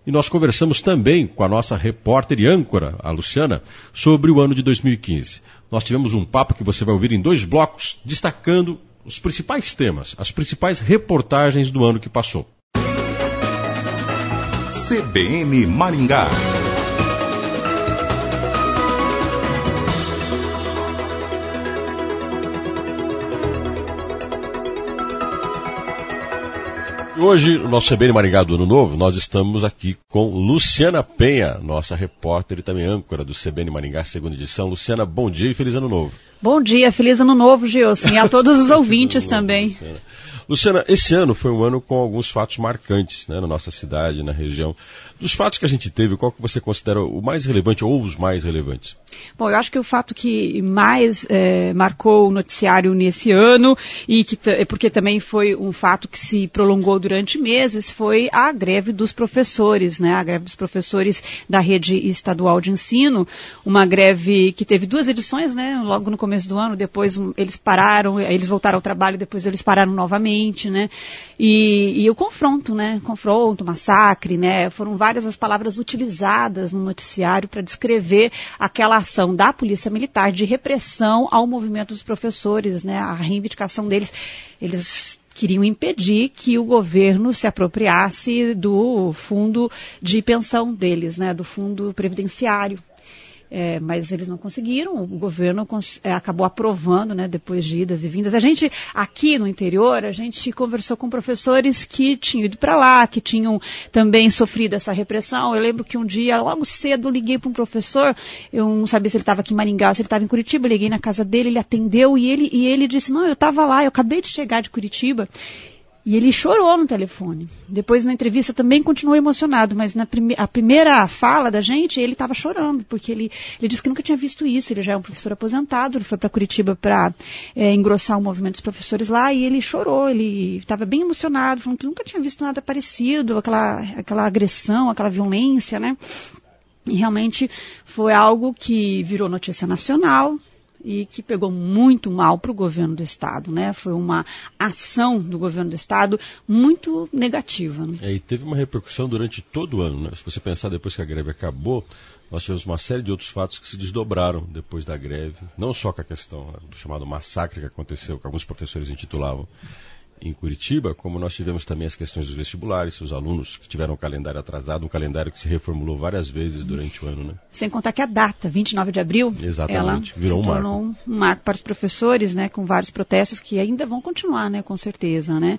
E nós conversamos também com a nossa repórter e âncora, a Luciana, sobre o ano de 2015. Nós tivemos um papo que você vai ouvir em 2 blocos, destacando os principais temas, as principais reportagens do ano que passou. CBN Maringá. Hoje, no nosso CBN Maringá do Ano Novo, nós estamos aqui com Luciana Penha, nossa repórter e também âncora do CBN Maringá, segunda edição. Luciana, bom dia e feliz ano novo. Bom dia, feliz ano novo, Gilson, e a todos os ouvintes também. Luciana, esse ano foi um ano com alguns fatos marcantes, né, na nossa cidade, na região. Dos fatos que a gente teve, qual que você considera o mais relevante ou os mais relevantes? Bom, eu acho que o fato que mais marcou o noticiário nesse ano, e porque também foi um fato que se prolongou durante meses, foi a greve dos professores, né? A greve dos professores da rede estadual de ensino, uma greve que teve 2 edições, né? Logo no começo do ano, depois eles pararam, eles voltaram ao trabalho, depois eles pararam novamente, né? E o confronto, né? Confronto, massacre, né? Foram várias as palavras utilizadas no noticiário para descrever aquela ação da Polícia Militar de repressão ao movimento dos professores, né? A reivindicação deles, eles queriam impedir que o governo se apropriasse do fundo de pensão deles, né? Do fundo previdenciário. Mas eles não conseguiram, o governo acabou aprovando, né, depois de idas e vindas. A gente, aqui no interior, a gente conversou com professores que tinham ido para lá, que tinham também sofrido essa repressão. Eu lembro que um dia, logo cedo, eu liguei para um professor, eu não sabia se ele estava aqui em Maringá ou se ele estava em Curitiba, eu liguei na casa dele, ele atendeu e ele disse, não, eu estava lá, eu acabei de chegar de Curitiba. E ele chorou no telefone. Depois, na entrevista, também continuou emocionado, mas a primeira fala da gente, ele estava chorando, porque ele disse que nunca tinha visto isso. Ele já é um professor aposentado, ele foi para Curitiba para engrossar o movimento dos professores lá, e ele chorou, ele estava bem emocionado, falando que nunca tinha visto nada parecido, aquela agressão, aquela violência, né? E realmente foi algo que virou notícia nacional, e que pegou muito mal para o governo do Estado, né? Foi uma ação do governo do Estado muito negativa. Né? E teve uma repercussão durante todo o ano, né? Se você pensar depois que a greve acabou, nós tivemos uma série de outros fatos que se desdobraram depois da greve, não só com a questão do chamado massacre que aconteceu, que alguns professores intitulavam em Curitiba, como nós tivemos também as questões dos vestibulares, os alunos que tiveram um calendário atrasado, um calendário que se reformulou várias vezes durante o ano, né? Sem contar que a data, 29 de abril, exatamente, virou um marco para os professores, né, com vários protestos que ainda vão continuar, né, com certeza, né?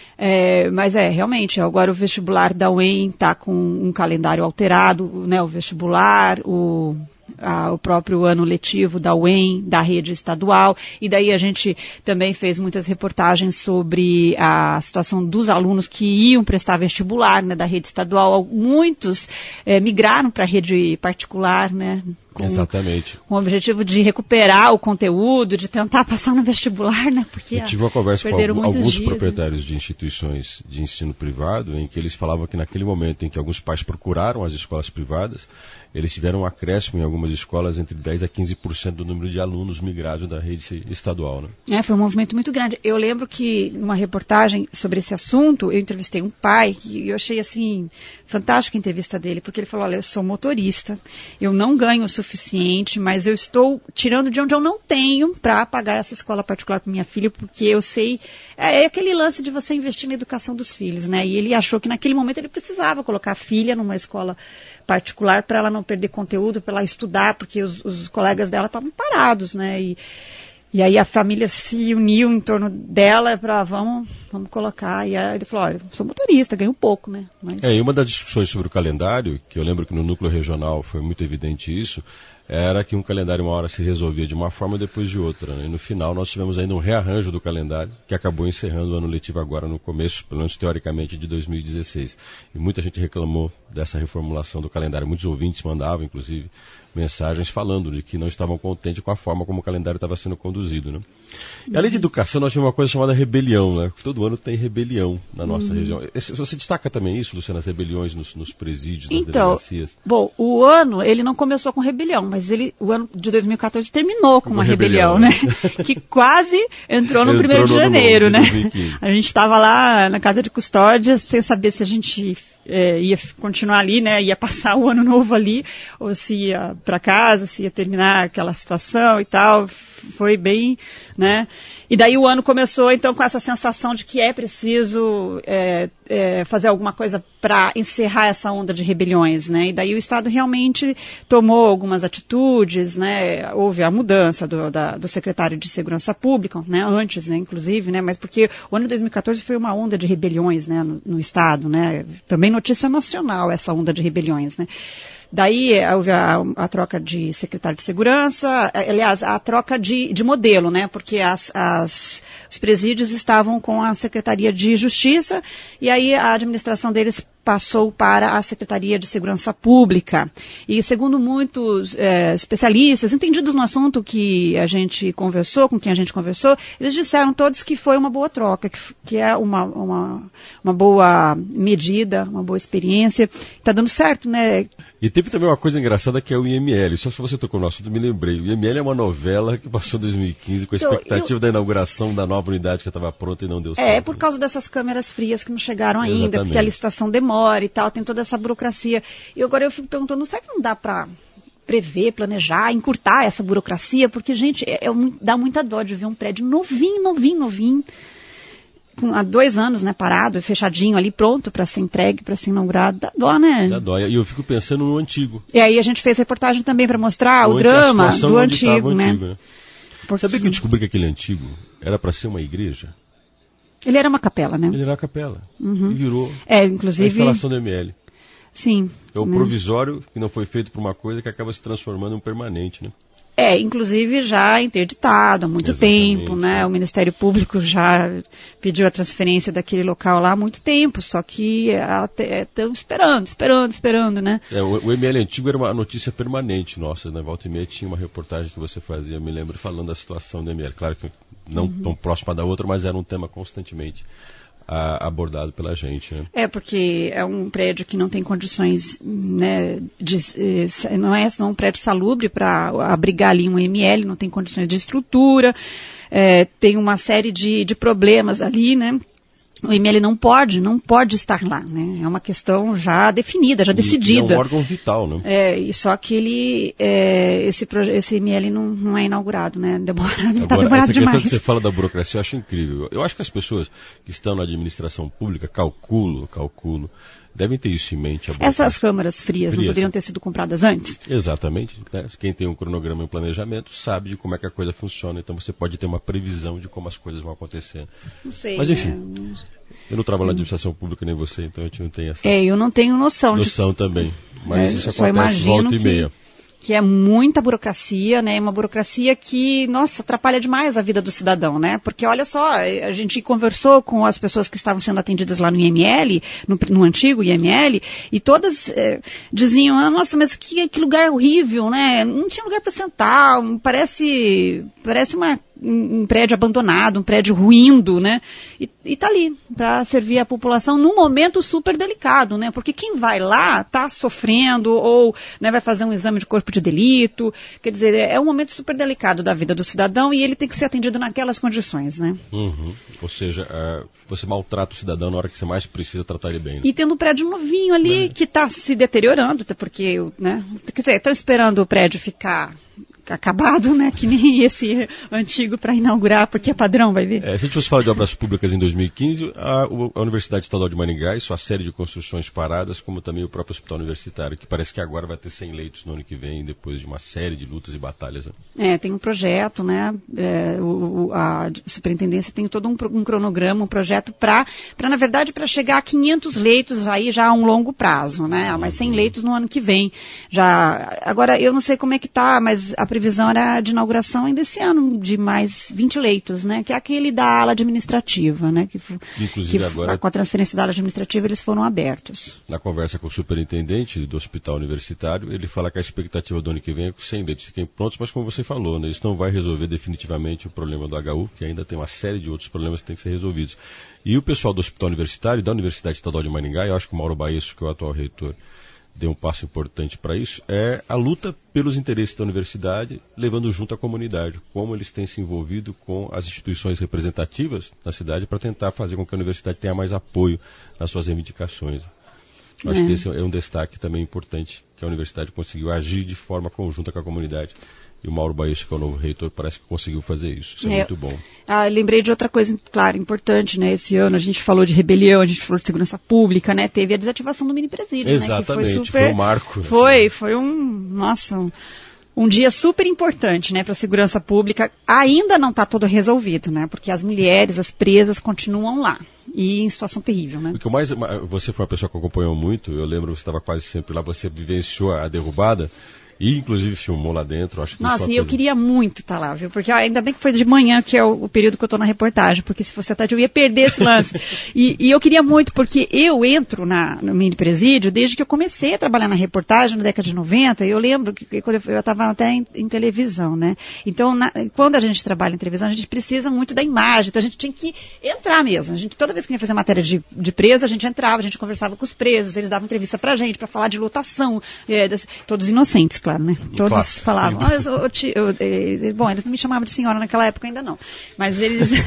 Mas realmente, agora o vestibular da UEM está com um calendário alterado, né, o vestibular, o próprio ano letivo da UEM, da rede estadual, e daí a gente também fez muitas reportagens sobre a situação dos alunos que iam prestar vestibular, né, da rede estadual. Muitos migraram para a rede particular, né? Exatamente. Com o objetivo de recuperar o conteúdo, de tentar passar no vestibular, né? Porque eu tive uma conversa com alguns dias, proprietários, né, de instituições de ensino privado, em que eles falavam que naquele momento em que alguns pais procuraram as escolas privadas, eles tiveram um acréscimo em algumas escolas entre 10% a 15% do número de alunos migrados da rede estadual, né? Foi um movimento muito grande. Eu lembro que numa reportagem sobre esse assunto, eu entrevistei um pai, e eu achei assim fantástica a entrevista dele, porque ele falou, olha, eu sou motorista, eu não ganho o suficiente, mas eu estou tirando de onde eu não tenho para pagar essa escola particular para minha filha, porque eu sei, aquele lance de você investir na educação dos filhos, né? E ele achou que naquele momento ele precisava colocar a filha numa escola particular para ela não perder conteúdo, para ela estudar, porque os colegas dela estavam parados, né? E aí a família se uniu em torno dela para vamos colocar. E aí ele falou, olha, sou motorista, ganho pouco, né? Mas... E uma das discussões sobre o calendário, que eu lembro que no núcleo regional foi muito evidente isso, era que um calendário uma hora se resolvia de uma forma depois de outra, né? E no final nós tivemos ainda um rearranjo do calendário, que acabou encerrando o ano letivo agora no começo, pelo menos teoricamente, de 2016. E muita gente reclamou dessa reformulação do calendário. Muitos ouvintes mandavam, inclusive, mensagens falando de que não estavam contentes com a forma como o calendário estava sendo conduzido, né? E além de educação, nós tínhamos uma coisa chamada rebelião, né? Todo ano tem rebelião na nossa região. Você destaca também isso, Luciana, as rebeliões nos presídios, nas delegacias? Bom, o ano, ele não começou com rebelião, mas o ano de 2014 terminou com uma rebelião, né? Que quase entrou no 1º de janeiro, né? A gente estava lá na casa de custódia sem saber se a gente ia continuar ali, né, ia passar o ano novo ali, ou se ia para casa, se ia terminar aquela situação e tal. Foi bem, né? E daí o ano começou, então, com essa sensação de que é preciso fazer alguma coisa para encerrar essa onda de rebeliões, né? E daí o Estado realmente tomou algumas atitudes, né? Houve a mudança do secretário de Segurança Pública, né? Antes, né? Inclusive, né? Mas porque o ano de 2014 foi uma onda de rebeliões, né? No Estado, né? Também notícia nacional essa onda de rebeliões, né? Daí houve a troca de secretário de segurança, aliás, a troca de modelo, né? Porque os presídios estavam com a Secretaria de Justiça e aí a administração deles passou para a Secretaria de Segurança Pública. E segundo muitos especialistas, entendidos no assunto que a gente conversou, com quem a gente conversou, eles disseram todos que foi uma boa troca, que é uma boa medida, uma boa experiência. Está dando certo, né? E teve também uma coisa engraçada que é o IML. Só se você tocou no assunto, me lembrei. O IML é uma novela que passou em 2015 com a expectativa da inauguração da nova unidade que estava pronta e não deu certo. Por causa dessas câmeras frias que não chegaram ainda, Exatamente. Porque a licitação demora e tal, tem toda essa burocracia. E agora eu fico perguntando, será que não dá para prever, planejar, encurtar essa burocracia? Porque, gente, dá muita dó de ver um prédio novinho, há 2 anos, né, parado, fechadinho ali, pronto para ser entregue, para ser inaugurado. Dá dó, né? Dá dó. E eu fico pensando no antigo. E aí a gente fez reportagem também para mostrar o drama do antigo, né? Porque... Sabia que eu descobri que aquele antigo era para ser uma igreja? Ele era uma capela, né? Ele era uma capela. Uhum. E virou inclusive... a instalação do ML. Sim. É o provisório que não foi feito para uma coisa que acaba se transformando em um permanente, né? Inclusive já interditado há muito tempo, né? O Ministério Público já pediu a transferência daquele local lá há muito tempo, só que estão esperando, né? O ML antigo era uma notícia permanente nossa, né? Volta e meia tinha uma reportagem que você fazia, eu me lembro, falando da situação do ML. Claro que não tão próxima da outra, mas era um tema constantemente abordado pela gente, né? Porque é um prédio que não tem condições, né, não é um prédio salubre para abrigar ali um ML, não tem condições de estrutura, tem uma série de problemas ali, né? O ML não pode estar lá, né? É uma questão já definida, já decidida. É um órgão vital, né? E só que esse ML não é inaugurado, né? Está demorado essa demais. Questão que você fala da burocracia eu acho incrível. Eu acho que as pessoas que estão na administração pública, calculo, devem ter isso em mente. Essas câmaras frias não poderiam ter sido compradas antes? Exatamente. Né? Quem tem um cronograma e um planejamento sabe de como é que a coisa funciona. Então você pode ter uma previsão de como as coisas vão acontecer. Não sei. Mas enfim, eu não trabalho na administração pública nem você, então a gente não tem essa... eu não tenho noção também. Mas isso acontece volta e meia. Que é muita burocracia, né? Uma burocracia que, nossa, atrapalha demais a vida do cidadão, né? Porque, olha só, a gente conversou com as pessoas que estavam sendo atendidas lá no IML, no antigo IML, e todas diziam, nossa, mas que lugar horrível, né? Não tinha lugar para sentar, parece um prédio abandonado, um prédio ruindo, né? E tá ali, para servir a população num momento super delicado, né? Porque quem vai lá tá sofrendo ou, né, vai fazer um exame de corpo de delito, quer dizer, é um momento super delicado da vida do cidadão e ele tem que ser atendido naquelas condições, né? Uhum. Ou seja, você maltrata o cidadão na hora que você mais precisa tratar ele bem, né? E tendo um prédio novinho ali que está se deteriorando, até porque, né? Quer dizer, estão esperando o prédio ficar acabado, né? Que nem esse antigo para inaugurar, porque é padrão, vai ver. Se a gente fosse falar de obras públicas em 2015, a Universidade Estadual de Maringá e sua série de construções paradas, como também o próprio Hospital Universitário, que parece que agora vai ter 100 leitos no ano que vem, depois de uma série de lutas e batalhas. Né? Tem um projeto, né? A superintendência tem todo um cronograma, um projeto para na verdade, para chegar a 500 leitos aí já a um longo prazo, né? Mas 100 leitos no ano que vem. Agora, eu não sei como é que tá, mas a previsão era de inauguração ainda esse ano, de mais 20 leitos, né? Que é aquele da ala administrativa, né? Inclusive agora, com a transferência da ala administrativa, eles foram abertos. Na conversa com o superintendente do Hospital Universitário, ele fala que a expectativa do ano que vem é que 100 leitos fiquem prontos, mas como você falou, né? Isso não vai resolver definitivamente o problema do HU, que ainda tem uma série de outros problemas que têm que ser resolvidos. E o pessoal do Hospital Universitário, da Universidade Estadual de Maringá, eu acho que o Mauro Baesso, que é o atual reitor, deu um passo importante para isso, é a luta pelos interesses da universidade, levando junto a comunidade, como eles têm se envolvido com as instituições representativas da cidade para tentar fazer com que a universidade tenha mais apoio nas suas reivindicações. Acho que esse é um destaque também importante, que a universidade conseguiu agir de forma conjunta com a comunidade. E o Mauro Baessa, que é o novo reitor, parece que conseguiu fazer isso. Isso é muito bom. Lembrei de outra coisa, claro, importante, né? Esse ano a gente falou de rebelião, a gente falou de segurança pública, né? Teve a desativação do mini-presídio, exatamente, né? Que foi um marco. Foi um dia super importante, né, para a segurança pública. Ainda não está todo resolvido, né? Porque as mulheres, as presas, continuam lá. E em situação terrível, né? O que mais, você foi uma pessoa que acompanhou muito, eu lembro que você estava quase sempre lá, você vivenciou a derrubada. E, inclusive, filmou lá dentro. Acho que nossa, e eu queria muito estar lá, viu? Porque ainda bem que foi de manhã, que é o período que eu estou na reportagem, porque se fosse à tarde eu ia perder esse lance. e eu queria muito, porque eu entro no mini presídio desde que eu comecei a trabalhar na reportagem na década de 90, e eu lembro que quando eu estava até em televisão, né? Então, quando a gente trabalha em televisão, a gente precisa muito da imagem, então a gente tinha que entrar mesmo. Toda vez que a gente fazia matéria de preso, a gente entrava, a gente conversava com os presos, eles davam entrevista pra gente, pra falar de lotação, todos inocentes, claro, né? Todos claro, falavam. Bom, eles não me chamavam de senhora naquela época ainda não. Mas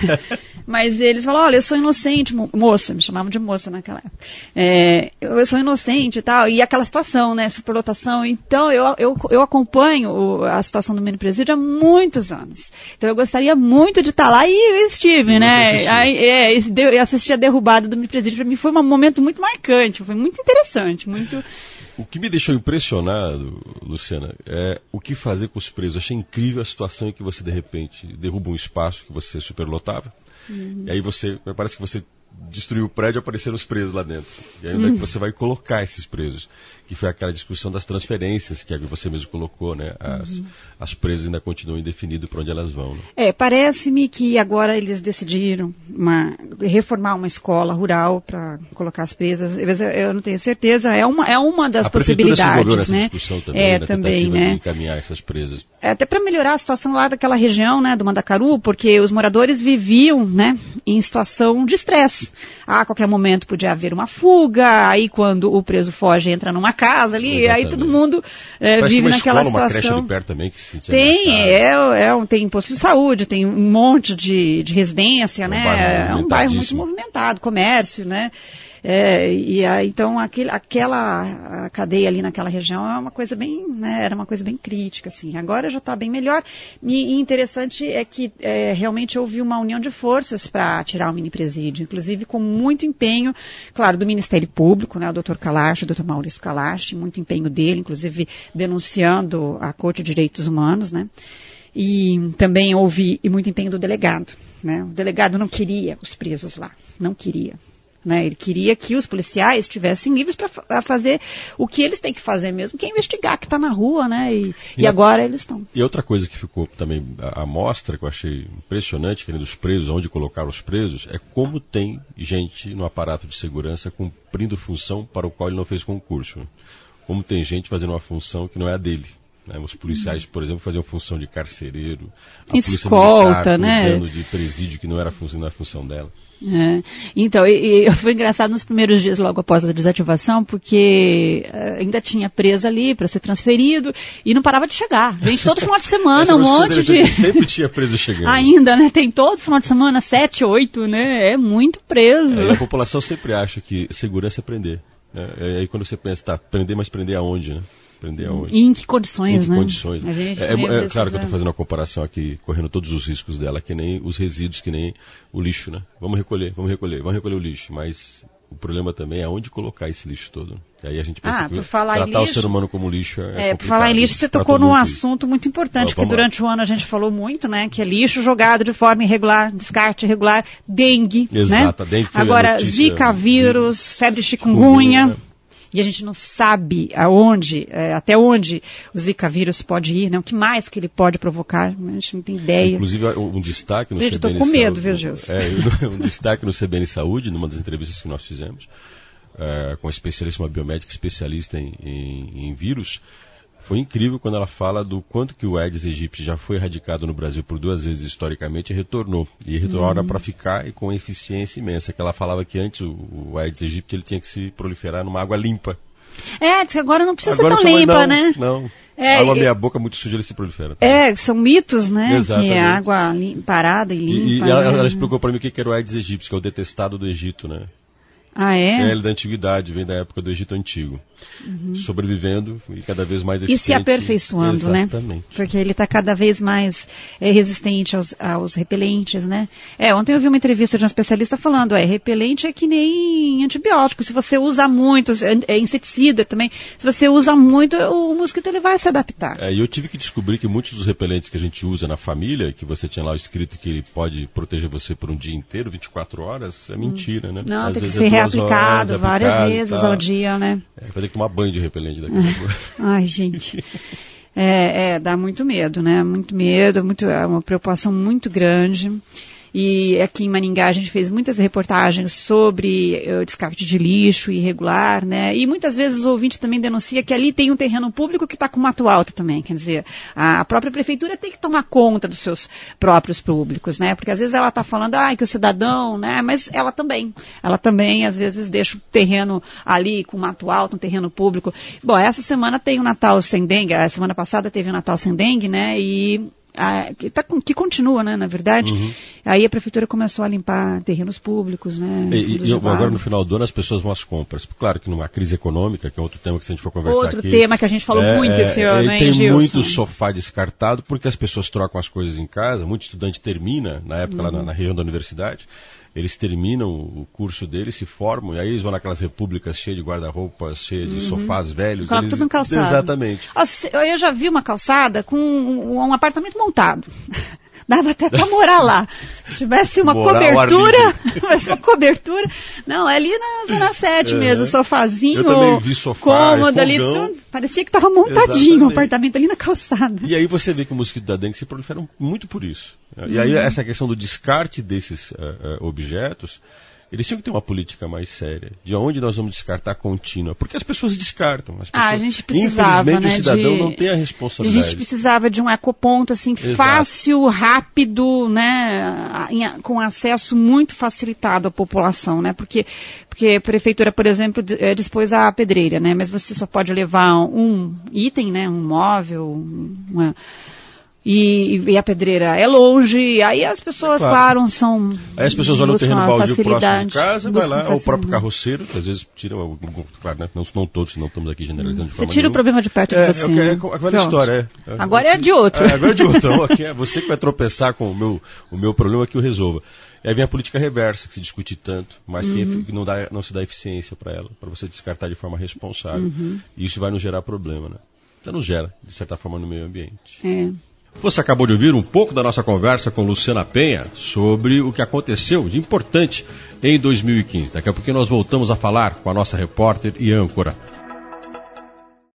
eles falavam, olha, eu sou inocente, moça, me chamavam de moça naquela época. Eu sou inocente e tal, e aquela situação, né? Superlotação. Então, eu acompanho a situação do mini presídio há muitos anos. Então, eu gostaria muito de estar lá e eu estive, né? Assistir a derrubada do mini presídio, para mim foi um momento muito marcante, foi muito interessante, muito... O que me deixou impressionado, Luciana, é o que fazer com os presos. Achei incrível a situação em que você, de repente, derruba um espaço que você superlotava, e aí parece que você destruiu o prédio e apareceram os presos lá dentro. E aí onde é que você vai colocar esses presos? Que foi aquela discussão das transferências que você mesmo colocou, né? As presas ainda continuam indefinidas para onde elas vão. Né? Parece-me que agora eles decidiram reformar uma escola rural para colocar as presas. Eu não tenho certeza, é uma das possibilidades. A prefeitura se envolveu nessa discussão também, na tentativa de encaminhar essas presas. Até para melhorar a situação lá daquela região, né, do Mandacaru, porque os moradores viviam, né, em situação de estresse. A qualquer momento podia haver uma fuga, aí quando o preso foge entra numa casa ali, exatamente. Aí todo mundo vive naquela situação. Uma creche ali perto também que se tem posto de saúde, tem um monte de residência, né? É um bairro muito movimentado, comércio, né? Então aquela cadeia ali naquela região é uma coisa bem, né, era uma coisa bem crítica, assim. Agora já está bem melhor. E interessante é que realmente houve uma união de forças para tirar o mini presídio, inclusive com muito empenho, claro, do Ministério Público, né, o Dr. Kalash, o Dr. Maurício Kalash, muito empenho dele, inclusive denunciando a Corte de Direitos Humanos, né? E também houve muito empenho do delegado, né? O delegado não queria os presos lá, não queria. Né? Ele queria que os policiais estivessem livres para fazer o que eles têm que fazer mesmo, que é investigar, que está na rua, né? E agora eles estão. E outra coisa que ficou também à mostra, que eu achei impressionante, querendo os presos, onde colocar os presos, é como tem gente no aparato de segurança cumprindo função para o qual ele não fez concurso. Como tem gente fazendo uma função que não é a dele. Né? Os policiais, por exemplo, faziam função de carcereiro, a escolta, né? Cuidando de presídio que não era a função dela. Então, foi engraçado nos primeiros dias logo após a desativação, porque ainda tinha preso ali para ser transferido e não parava de chegar. Gente, todo final de semana, um monte de... Sempre tinha preso chegando. Ainda, né? Tem todo final de semana, 7, 8, né? É muito preso. E a população sempre acha que segurança é prender. Né? Aí quando você pensa, prender, mas prender aonde, né? Prender aonde? E em que condições, né? Condições. Claro que eu estou fazendo uma comparação aqui, correndo todos os riscos dela, que nem os resíduos, que nem o lixo, né? Vamos recolher o lixo, mas o problema também é onde colocar esse lixo todo. E aí a gente pensa que tratar o ser humano como lixo é complicado. Por falar em lixo, você tocou num assunto muito importante, que durante o ano a gente falou muito, né? Que é lixo jogado de forma irregular, descarte irregular, dengue, exato, né? A dengue foi agora, Zika vírus, febre chikungunya. E a gente não sabe até onde o Zika vírus pode ir, né? O que mais que ele pode provocar, a gente não tem ideia. Inclusive, um destaque no CBN Saúde. Estou com medo, viu, Gilson? Um destaque no CBN Saúde, numa das entrevistas que nós fizemos, com a especialista, uma biomédica especialista em vírus, foi incrível quando ela fala do quanto que o Aedes aegypti já foi erradicado no Brasil por 2 vezes historicamente e retornou. E retornou para ficar e com eficiência imensa. Que ela falava que antes o Aedes aegypti ele tinha que se proliferar numa água limpa. Que agora não precisa ser tão limpa, né? Não. Água meia boca muito suja, ele se prolifera. São mitos, né? Exatamente. Que é água parada e limpa. E ela explicou para mim o que era o Aedes aegypti, que é o detestado do Egito, né? Ah, é? Da antiguidade, vem da época do Egito Antigo. Sobrevivendo e cada vez mais eficiente. E se aperfeiçoando, né? Exatamente. Porque ele está cada vez mais resistente aos repelentes, né? Ontem eu vi uma entrevista de um especialista falando, repelente é que nem antibiótico. Se você usa muito, inseticida também, se você usa muito, o mosquito ele vai se adaptar. E eu tive que descobrir que muitos dos repelentes que a gente usa na família, que você tinha lá escrito que ele pode proteger você por um dia inteiro, 24 horas, é mentira, né? Não, Às tem que vezes ser 2 reaplicado horas, várias vezes ao dia, né? Vai ter que tomar banho de repelente daqui a pouco. Ai, gente. Dá muito medo, né? Muito medo, é uma preocupação muito grande. E aqui em Maringá a gente fez muitas reportagens sobre o descarte de lixo irregular, né? E muitas vezes o ouvinte também denuncia que ali tem um terreno público que está com mato alto também. Quer dizer, a própria prefeitura tem que tomar conta dos seus próprios públicos, né? Porque às vezes ela está falando, que o cidadão, né? Mas ela também às vezes deixa o terreno ali com mato alto, um terreno público. Bom, essa semana tem o Natal Sem Dengue, a semana passada teve o Natal Sem Dengue, né? Que continua, né, na verdade. Aí a prefeitura começou a limpar terrenos públicos, né? E agora no final do ano as pessoas vão às compras. Claro que numa crise econômica, que é outro tema que se a gente for conversar outro aqui... Outro tema que a gente falou muito esse ano, hein, tem Gilson? muito sofá descartado porque as pessoas trocam as coisas em casa. Muito estudante termina, na época lá na região da universidade, eles terminam o curso deles, se formam, e aí eles vão naquelas repúblicas cheias de guarda-roupas, cheias de sofás velhos. Coloca tudo em calçado. Exatamente. Eu já vi uma calçada com um apartamento montado. Dava até para morar lá. Se tivesse uma cobertura. Não, ali na Zona 7 mesmo, sofazinho. Eu também vi sofá, cômodo ali. Parecia que estava montadinho o apartamento ali na calçada. E aí você vê que o mosquito da dengue se proliferam muito por isso. E aí essa questão do descarte desses objetos, eles tinham que ter uma política mais séria. De onde nós vamos descartar contínua? Porque as pessoas descartam. A gente precisava, infelizmente, né, o cidadão não tem a responsabilidade. A gente precisava de um ecoponto, assim, fácil, rápido, né, com acesso muito facilitado à população, né, porque a prefeitura, por exemplo, dispôs a pedreira, né, mas você só pode levar um item, né, um móvel, E a pedreira é longe, aí as pessoas, claro são... Aí as pessoas olham o terreno baldio próximo de casa, vai lá, o próprio carroceiro, que às vezes tira, claro, né? Não todos, não estamos aqui generalizando de forma Você tira o problema de perto de você. Aquela história. Agora é de outro. Agora é de outro. Então, aqui é você que vai tropeçar com o meu problema que o resolva. E aí vem a política reversa, que se discute tanto, mas que não se dá eficiência para ela, para você descartar de forma responsável. E isso vai nos gerar problema, né? Então nos gera, de certa forma, no meio ambiente. Você acabou de ouvir um pouco da nossa conversa com Luciana Penha sobre o que aconteceu de importante em 2015. Daqui a pouquinho nós voltamos a falar com a nossa repórter e âncora,